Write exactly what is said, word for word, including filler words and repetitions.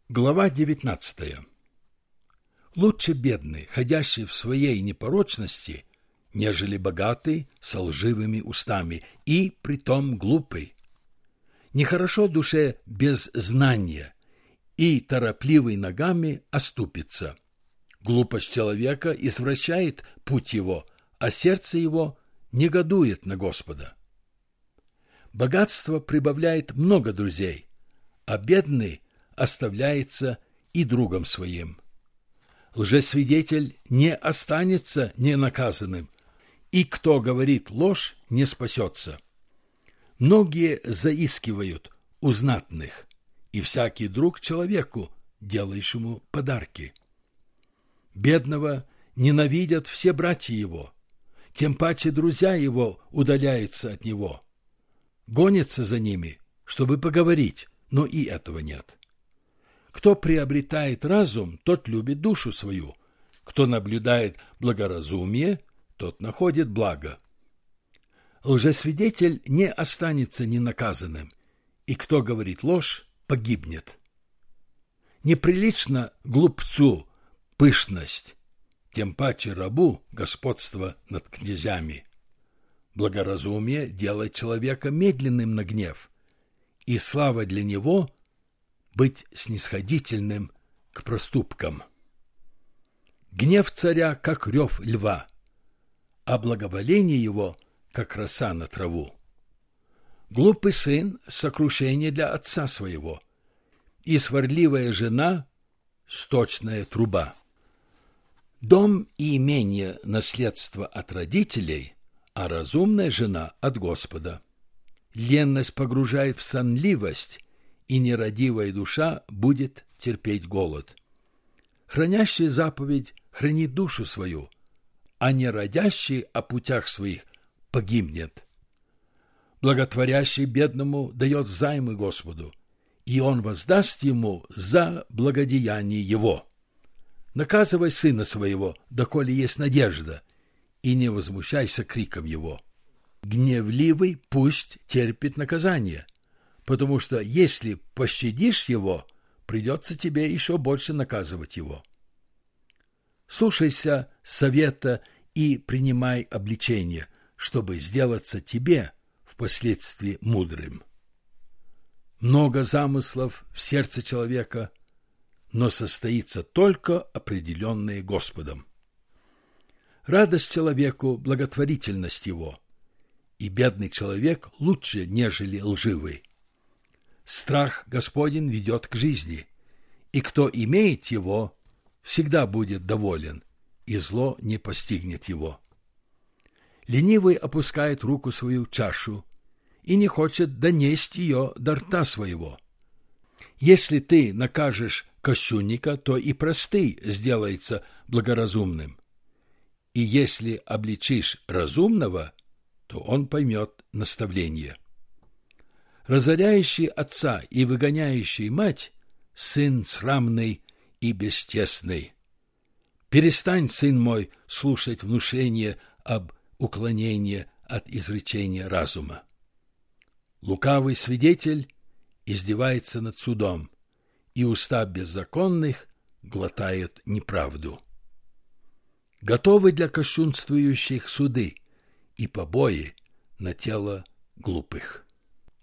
Глава девятнадцатая. Лучше бедный, ходящий в своей непорочности, нежели богатый со лживыми устами и притом глупый. Нехорошо душе без знания, и торопливый ногами оступится. Глупость человека извращает путь его, а сердце его негодует на Господа. Богатство прибавляет много друзей, а бедный оставляется и другом своим. Лжесвидетель не останется ненаказанным, и кто говорит ложь, не спасется. Многие заискивают у знатных, и всякий друг человеку, делающему подарки. Бедного ненавидят все братья его, тем паче друзья его удаляются от него. Гонятся за ними, чтобы поговорить, но и этого нет. Кто приобретает разум, тот любит душу свою. Кто наблюдает благоразумие, тот находит благо. Лжесвидетель не останется ненаказанным, и кто говорит ложь, погибнет. Неприлично глупцу пышность, тем паче рабу господство над князями. Благоразумие делает человека медленным на гнев, и слава для него — быть снисходительным к проступкам. Гнев царя, как рев льва, а благоволение его, как роса на траву. Глупый сын — сокрушение для отца своего, и сварливая жена — сточная труба. Дом и имение — наследство от родителей, а разумная жена — от Господа. Ленность погружает в сонливость, и нерадивая душа будет терпеть голод. Хранящий заповедь хранит душу свою, а нерадящий о путях своих погибнет. Благотворящий бедному дает взаймы Господу, и он воздаст ему за благодеяние его. Наказывай сына своего, доколе есть надежда, и не возмущайся криком его. Гневливый пусть терпит наказание, потому что если пощадишь его, придется тебе еще больше наказывать его. Слушайся совета и принимай обличение, чтобы сделаться тебе впоследствии мудрым. Много замыслов в сердце человека, но состоится только определенное Господом. Радость человеку — благотворительность его, и бедный человек лучше, нежели лживый. Страх Господень ведет к жизни, и кто имеет его, всегда будет доволен, и зло не постигнет его. Ленивый опускает руку свою в чашу и не хочет донести ее до рта своего. Если ты накажешь кощунника, то и простый сделается благоразумным, и если обличишь разумного, то он поймет наставление. Разоряющий отца и выгоняющий мать — сын срамный и бесчестный. Перестань, сын мой, слушать внушение об уклонении от изречения разума. Лукавый свидетель издевается над судом, и уста беззаконных глотают неправду. Готовы для кощунствующих суды и побои на тело глупых.